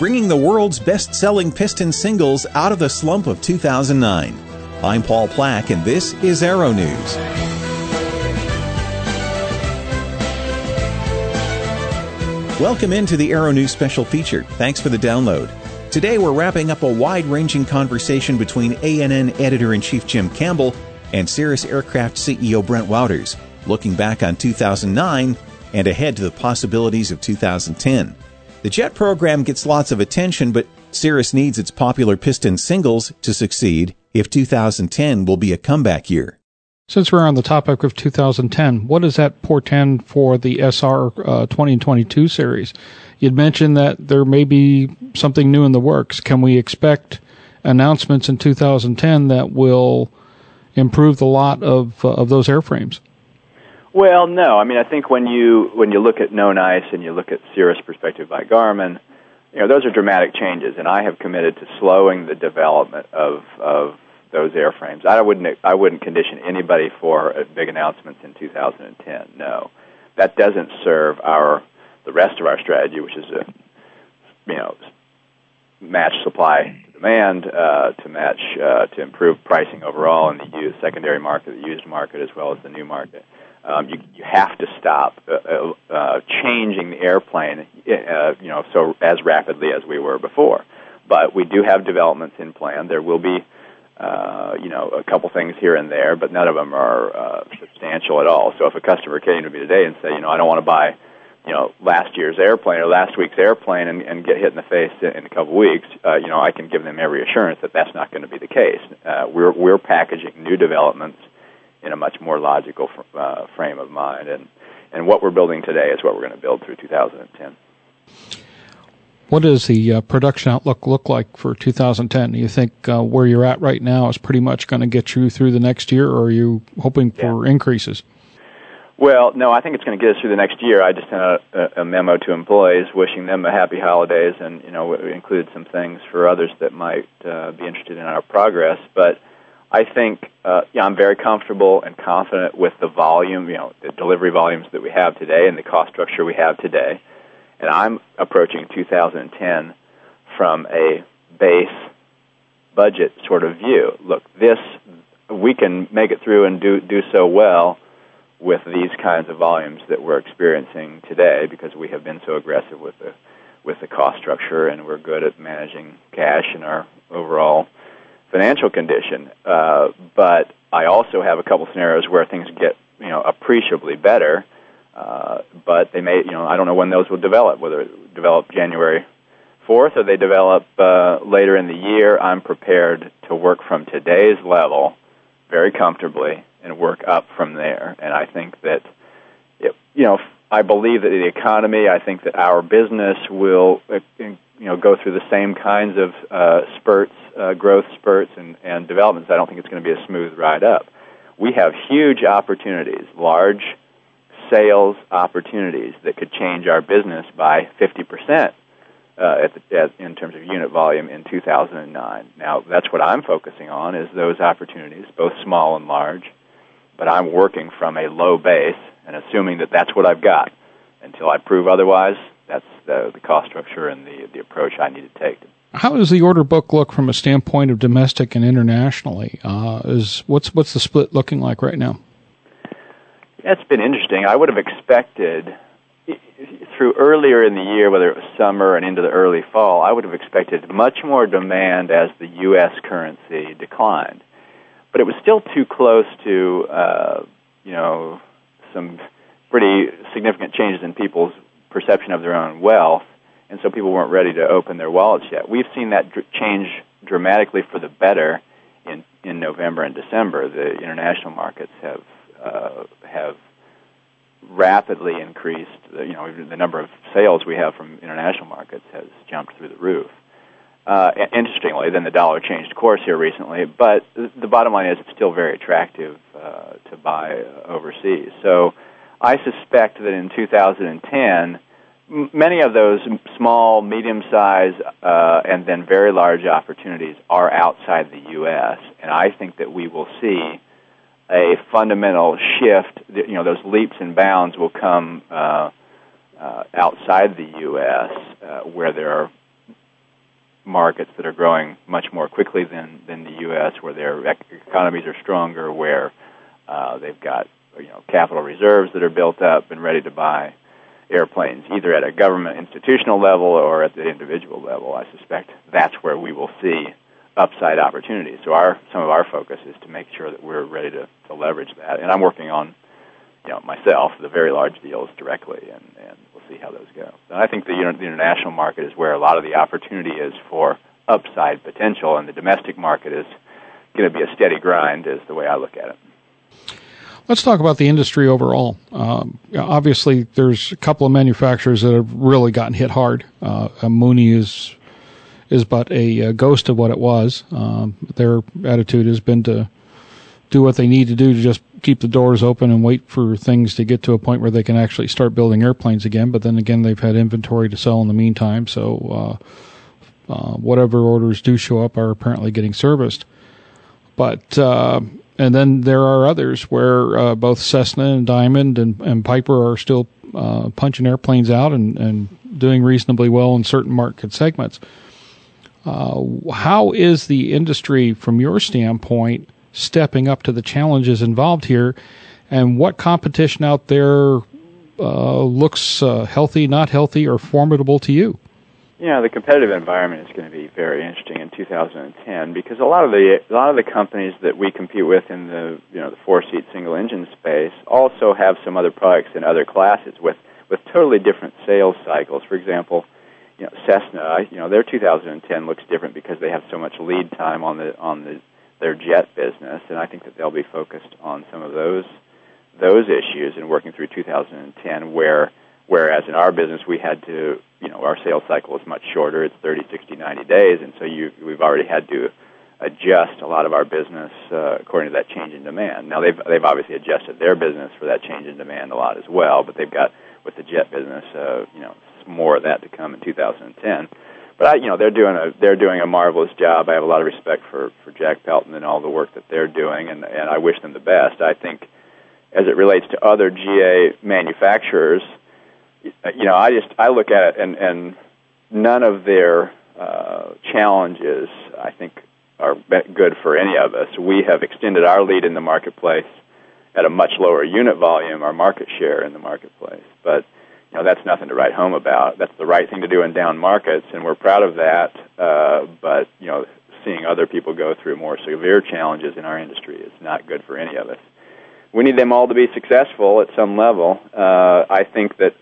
bringing the world's best-selling piston singles out of the slump of 2009. I'm Paul Plack, and this is Aero News. Welcome into the Aero News special feature. Thanks for the download. Today we're wrapping up a wide-ranging conversation between ANN Editor-in-Chief Jim Campbell and Cirrus Aircraft CEO Brent Wouters, looking back on 2009 and ahead to the possibilities of 2010. The jet program gets lots of attention, but Cirrus needs its popular piston singles to succeed if 2010 will be a comeback year. Since we're on the topic of 2010, what does that portend for the SR 2022 series? You'd mentioned that there may be something new in the works. Can we expect announcements in 2010 that will improve the lot of those airframes? Well, no. I mean, I think when you look at Known Ice and you look at Cirrus Perspective by Garmin, those are dramatic changes, and I have committed to slowing the development of those airframes. I wouldn't condition anybody for big announcements in 2010. No, that doesn't serve the rest of our strategy, which is to match supply to demand, to improve pricing overall in the used secondary market, the used market, as well as the new market. You have to stop changing the airplane, so as rapidly as we were before. But we do have developments in plan. There will be, a couple things here and there, but none of them are substantial at all. So if a customer came to me today and said, I don't want to buy, last year's airplane or last week's airplane and get hit in the face in a couple weeks, I can give them every assurance that that's not going to be the case. We're packaging new developments in a much more logical frame of mind. And what we're building today is what we're going to build through 2010. What does the production outlook look like for 2010? Do you think where you're at right now is pretty much going to get you through the next year, or are you hoping for increases? Well, no, I think it's going to get us through the next year. I just sent out a memo to employees wishing them a happy holidays, and, included some things for others that might be interested in our progress. But I think I'm very comfortable and confident with the volume, the delivery volumes that we have today and the cost structure we have today. And I'm approaching 2010 from a base budget sort of view. Look, we can make it through and do so well with these kinds of volumes that we're experiencing today because we have been so aggressive with the cost structure, and we're good at managing cash and our overall financial condition. But I also have a couple scenarios where things get appreciably better. But they may, I don't know when those will develop, whether they develop January 4th or they develop later in the year. I'm prepared to work from today's level very comfortably and work up from there. And I think that, I believe that the economy, I think that our business will, go through the same kinds of spurts, growth spurts and developments. I don't think it's going to be a smooth ride up. We have huge opportunities, large sales opportunities that could change our business by 50% in terms of unit volume in 2009. Now, that's what I'm focusing on, is those opportunities, both small and large. But I'm working from a low base and assuming that that's what I've got. Until I prove otherwise, that's the cost structure and the approach I need to take. How does the order book look from a standpoint of domestic and internationally? What's the split looking like right now? That's been interesting. I would have expected, through earlier in the year, whether it was summer and into the early fall, I would have expected much more demand as the U.S. currency declined. But it was still too close to, some pretty significant changes in people's perception of their own wealth, and so people weren't ready to open their wallets yet. We've seen that change dramatically for the better in November and December. The international markets have rapidly increased. The number of sales we have from international markets has jumped through the roof. Interestingly, then the dollar changed course here recently, but the bottom line is it's still very attractive to buy overseas. So I suspect that in 2010, many of those small, medium-sized, and then very large opportunities are outside the U.S., and I think that we will see a fundamental shift. Those leaps and bounds will come outside the U.S., where there are markets that are growing much more quickly than the U.S., where their economies are stronger, where they've got capital reserves that are built up and ready to buy airplanes, either at a government institutional level or at the individual level. I suspect that's where we will see upside opportunities. So some of our focus is to make sure that we're ready to leverage that. And I'm working on, myself, the very large deals directly, and we'll see how those go. And I think the international market is where a lot of the opportunity is for upside potential, and the domestic market is going to be a steady grind, is the way I look at it. Let's talk about the industry overall. Obviously, there's a couple of manufacturers that have really gotten hit hard. Mooney is but a ghost of what it was. Their attitude has been to do what they need to do to just keep the doors open and wait for things to get to a point where they can actually start building airplanes again. But then again, they've had inventory to sell in the meantime, so whatever orders do show up are apparently getting serviced. But and then there are others where both Cessna and Diamond and Piper are still punching airplanes out and doing reasonably well in certain market segments. How is the industry, from your standpoint, stepping up to the challenges involved here, and what competition out there looks healthy, not healthy, or formidable to you? The competitive environment is going to be very interesting in 2010 because a lot of the companies that we compete with in the the 4-seat single engine space also have some other products in other classes with totally different sales cycles. For example, Cessna, their 2010 looks different because they have so much lead time on their jet business, and I think that they'll be focused on some of those issues and working through 2010. Whereas in our business we had to, our sales cycle is much shorter. It's 30, 60, 90 days, and so we've already had to adjust a lot of our business according to that change in demand. Now they've obviously adjusted their business for that change in demand a lot as well, but they've got with the jet business, more of that to come in 2010. But they're doing a marvelous job. I have a lot of respect for Jack Pelton and all the work that they're doing, and I wish them the best. I think as it relates to other GA manufacturers, I look at it and none of their challenges, I think, are good for any of us. We have extended our lead in the marketplace at a much lower unit volume, our market share in the marketplace. But that's nothing to write home about. That's the right thing to do in down markets, and we're proud of that. But seeing other people go through more severe challenges in our industry is not good for any of us. We need them all to be successful at some level. I think that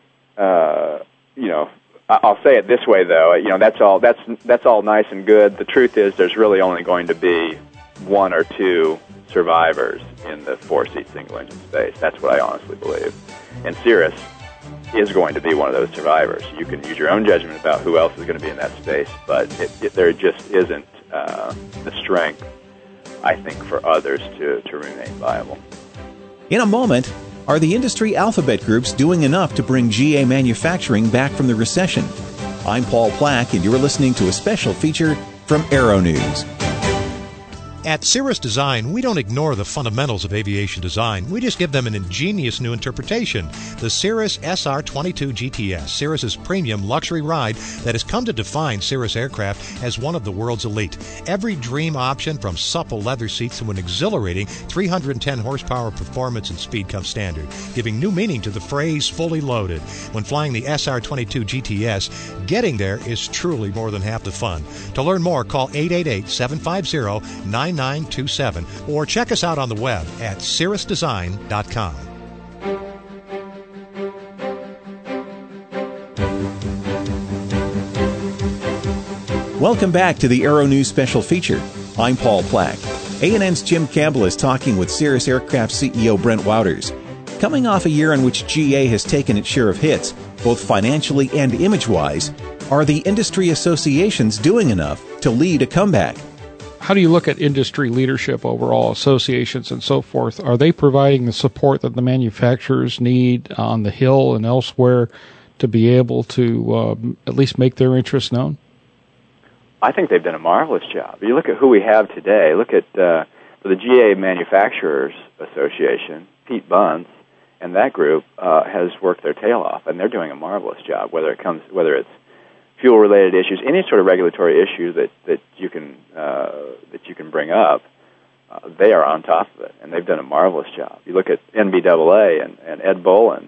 I'll say it this way though. That's all nice and good. The truth is, there's really only going to be one or two survivors in the 4-seat single engine space. That's what I honestly believe, and Cirrus is going to be one of those survivors. You can use your own judgment about who else is going to be in that space, but there just isn't the strength, I think, for others to remain viable. In a moment, are the industry alphabet groups doing enough to bring GA manufacturing back from the recession? I'm Paul Plack, and you're listening to a special feature from Aero News. At Cirrus Design, we don't ignore the fundamentals of aviation design. We just give them an ingenious new interpretation. The Cirrus SR-22 GTS, Cirrus's premium luxury ride that has come to define Cirrus aircraft as one of the world's elite. Every dream option, from supple leather seats to an exhilarating 310 horsepower performance and speed, comes standard, giving new meaning to the phrase fully loaded. When flying the SR-22 GTS, getting there is truly more than half the fun. To learn more, call 888-750-9927 or check us out on the web at cirrusdesign.com. Welcome back to the Aero News special feature. I'm Paul Plack. A&N's Jim Campbell is talking with Cirrus Aircraft CEO Brent Wouters. Coming off a year in which GA has taken its share of hits, both financially and image-wise, are the industry associations doing enough to lead a comeback? How do you look at industry leadership overall, associations and so forth? Are they providing the support that the manufacturers need on the Hill and elsewhere to be able to at least make their interests known? I think they've done a marvelous job. You look at who we have today. Look at the GA Manufacturers Association. Pete Bunce and that group has worked their tail off, and they're doing a marvelous job. Whether it's fuel-related issues, any sort of regulatory issue that you can bring up, they are on top of it, and they've done a marvelous job. You look at NBAA and Ed Bolin.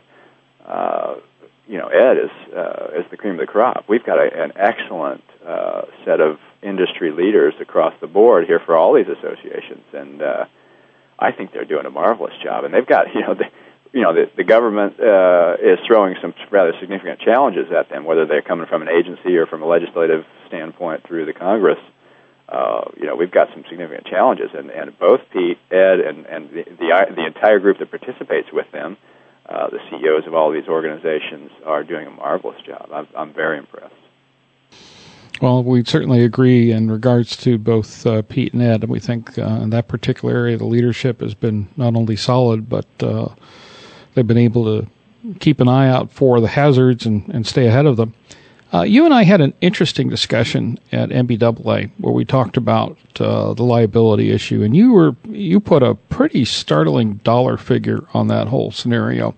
Ed is the cream of the crop. We've got an excellent set of industry leaders across the board here for all these associations, and I think they're doing a marvelous job. And they've got, the government is throwing some rather significant challenges at them, whether they're coming from an agency or from a legislative standpoint through the Congress. We've got some significant challenges, and both Pete, Ed, and the entire group that participates with them, the CEOs of all these organizations, are doing a marvelous job. I'm very impressed. Well, we certainly agree in regards to both Pete and Ed, and we think in that particular area the leadership has been not only solid, but they've been able to keep an eye out for the hazards and stay ahead of them. You and I had an interesting discussion at NBAA where we talked about the liability issue, and you put a pretty startling dollar figure on that whole scenario.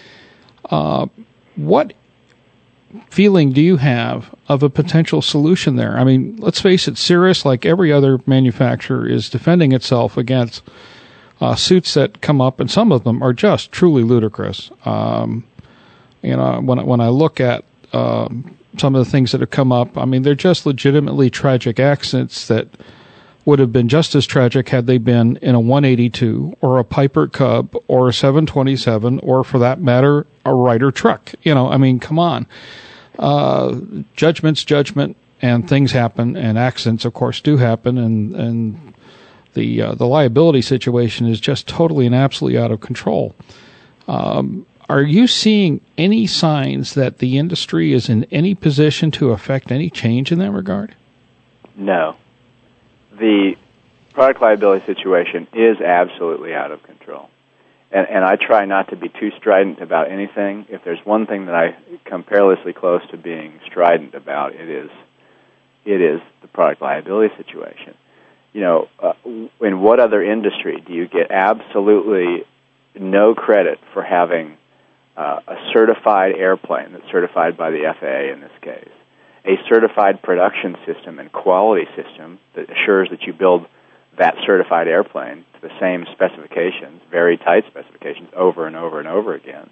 What feeling do you have of a potential solution there? I mean, let's face it, Cirrus, like every other manufacturer, is defending itself against suits that come up, and some of them are just truly ludicrous. When I look at some of the things that have come up, I mean, they're just legitimately tragic accidents that would have been just as tragic had they been in a 182 or a Piper Cub or a 727 or, for that matter, a Ryder truck. Come on. Judgment's judgment, and things happen, and accidents, of course, do happen, and the liability situation is just totally and absolutely out of control. Are you seeing any signs that the industry is in any position to affect any change in that regard? No. The product liability situation is absolutely out of control. And I try not to be too strident about anything. If there's one thing that I come perilously close to being strident about, it is the product liability situation. In what other industry do you get absolutely no credit for having a certified airplane that's certified by the FAA in this case, a certified production system and quality system that assures that you build that certified airplane to the same specifications, very tight specifications, over and over and over again?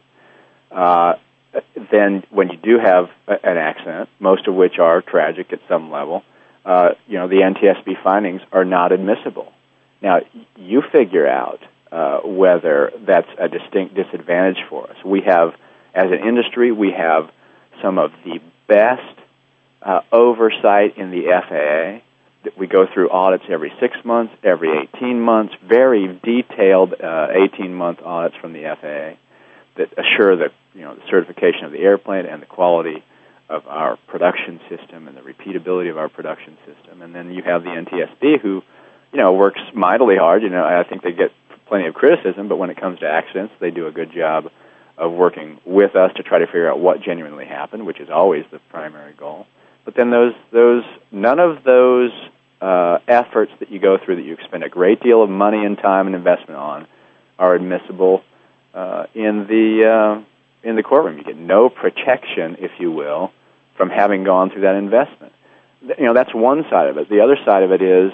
Then when you do have an accident, most of which are tragic at some level, the NTSB findings are not admissible. Now, you figure out whether that's a distinct disadvantage for us. We have, as an industry, we have some of the best oversight in the FAA. We go through audits every 6 months, every 18 months, very detailed 18-month audits from the FAA that assure that the certification of the airplane and the quality of our production system and the repeatability of our production system. And then you have the NTSB, who works mightily hard. I think they get plenty of criticism, but when it comes to accidents, they do a good job of working with us to try to figure out what genuinely happened, which is always the primary goal. But then none of those efforts that you go through, that you expend a great deal of money and time and investment on, are admissible in the courtroom. You get no protection, if you will, from having gone through that investment. That's one side of it. The other side of it is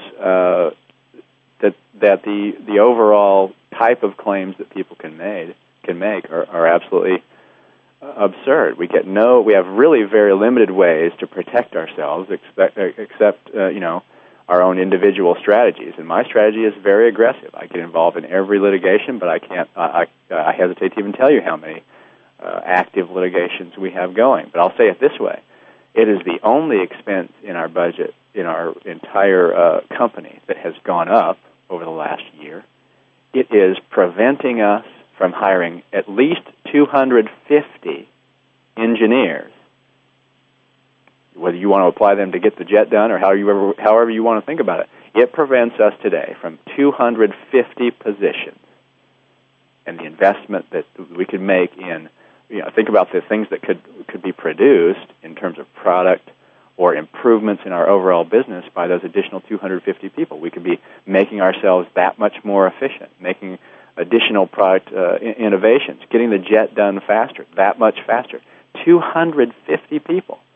that the overall type of claims that people can make are absolutely absurd. We have really very limited ways to protect ourselves, except our own individual strategies. And my strategy is very aggressive. I get involved in every litigation, but I hesitate to even tell you how many active litigations we have going. But I'll say it this way: it is the only expense in our budget in our entire company that has gone up over the last year. It is preventing us from hiring at least 250 engineers, whether you want to apply them to get the jet done or however you want to think about it. It prevents us today from 250 positions, and the investment that we could make in, think about the things that could be produced in terms of product or improvements in our overall business by those additional 250 people. We could be making ourselves that much more efficient, making additional product innovations, getting the jet done faster, that much faster. 250 people.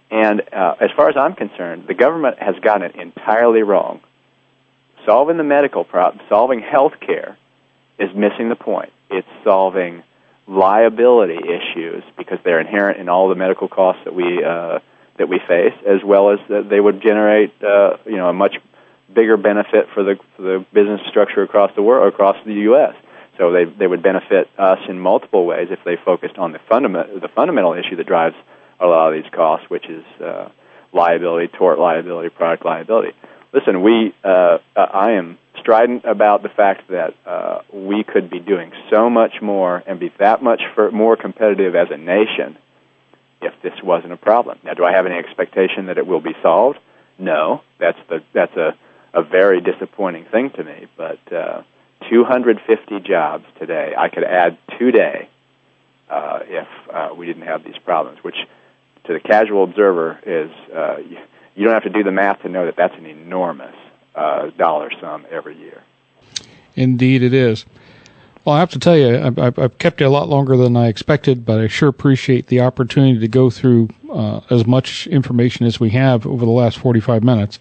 And as far as I'm concerned, the government has gotten it entirely wrong. Solving the medical problem, solving health care, is missing the point. It's solving liability issues because they're inherent in all the medical costs that we face, as well as that they would generate a much bigger benefit for the business structure across the world, across the U.S. So they would benefit us in multiple ways if they focused on the fundamental issue that drives a lot of these costs, which is liability, tort liability, product liability. Listen, I am strident about the fact that we could be doing so much more and be that much more competitive as a nation if this wasn't a problem. Now, do I have any expectation that it will be solved? No, that's a very disappointing thing to me. But 250 jobs today, I could add today if we didn't have these problems, which to the casual observer is you don't have to do the math to know that that's an enormous dollar sum every year. Indeed it is. Well, I have to tell you, I've kept you a lot longer than I expected, but I sure appreciate the opportunity to go through as much information as we have over the last 45 minutes.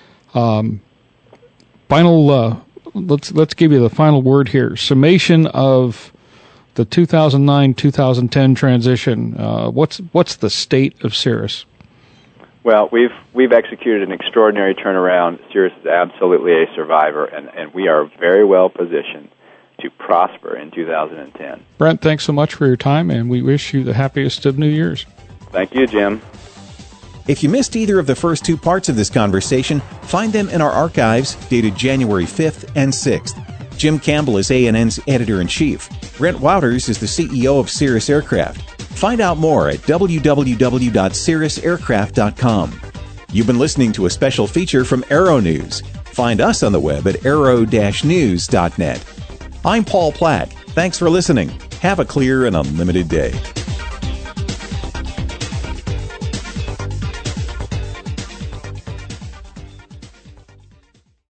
Let's give you the final word here. Summation of the 2009-2010 transition. What's the state of Cirrus? Well, we've executed an extraordinary turnaround. Cirrus is absolutely a survivor, and we are very well positioned to prosper in 2010. Brent, thanks so much for your time, and we wish you the happiest of New Year's. Thank you, Jim. If you missed either of the first two parts of this conversation, find them in our archives dated January 5th and 6th. Jim Campbell is ANN's editor-in-chief. Brent Wouters is the CEO of Cirrus Aircraft. Find out more at www.cirrusaircraft.com. You've been listening to a special feature from Aero News. Find us on the web at aero-news.net. I'm Paul Platt. Thanks for listening. Have a clear and unlimited day.